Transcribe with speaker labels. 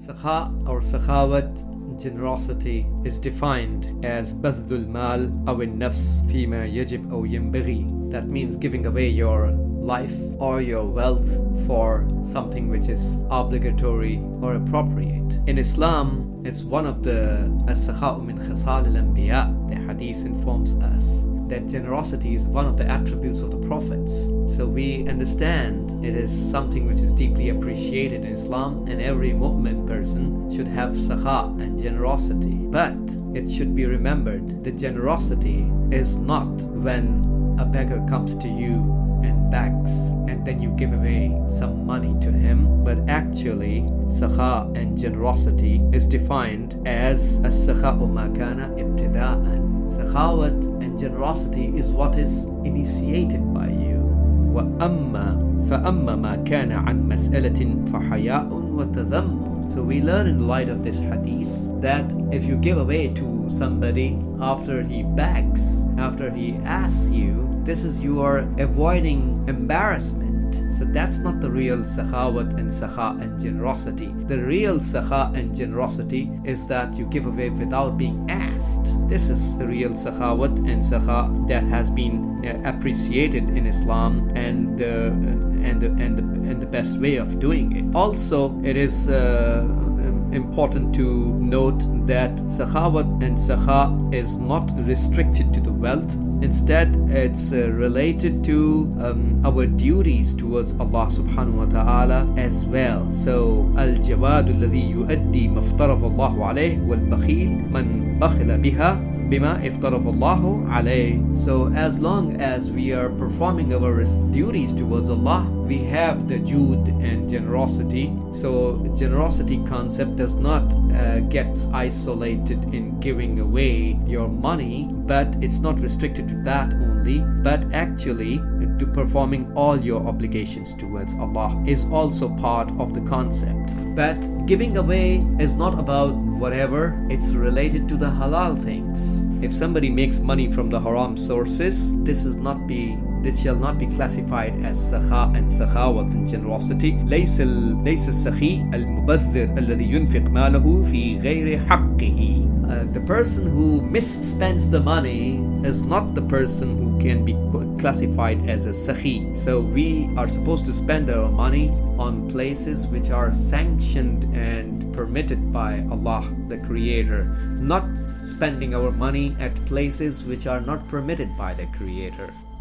Speaker 1: Sakha or sakhawat, generosity, is defined as badlul mal aw an-nafs fima yajib aw yanbaghi. That means giving away your life or your wealth for something which is obligatory or appropriate. In Islam, it's one of the as-sakha'u min khisal al-anbiya. The hadith informs us that generosity is one of the attributes of the prophets. So we understand it is something which is deeply appreciated in Islam, and every mu'min person should have sakha and generosity. But it should be remembered that generosity is not when a beggar comes to you and begs and then you give away some money to him, but actually sakha and generosity is defined as as-sakha'u ma kana ibtida'an. Sakhawat and generosity is what is initiated by you. وَأَمَّا فَأَمَّا مَا كَانَ عَنْ مَسْأَلَةٍ فَحَيَاءٌ وَتَذَمُّ. So we learn in light of this hadith that if you give away to somebody after he begs, after he asks you, this is you are avoiding embarrassment. So that's not the real sakhawat and sakha and generosity. The real sakha and generosity is that you give away without being asked. This is the real sakhawat and sakha that has been appreciated in Islam, and the best way of doing it. Also, it is important to note that sakhawat and sakha is not restricted to the wealth. Instead, it's related to our duties towards Allah subhanahu wa ta'ala as well. So, al-jawadu alladhi yuaddi maftarada Allahu alayhi wal-bakhil man bakhila biha bima iftarada Allahu alayhi. So, as long as we are performing our duties towards Allah, we have the jude and generosity. So, generosity concept does not get isolated in giving away your money, but it's not restricted to that only, but actually to performing all your obligations towards Allah is also part of the concept. But giving away is not about whatever, it's related to the halal things. If somebody makes money from the haram sources, this shall not be classified as sakha and sakhawat and generosity. ليس السخي المبذر الذي ينفق ماله في غير حقه. The person who misspends the money is not the person who can be classified as a sakhi. So we are supposed to spend our money on places which are sanctioned and permitted by Allah, the Creator, not spending our money at places which are not permitted by the Creator.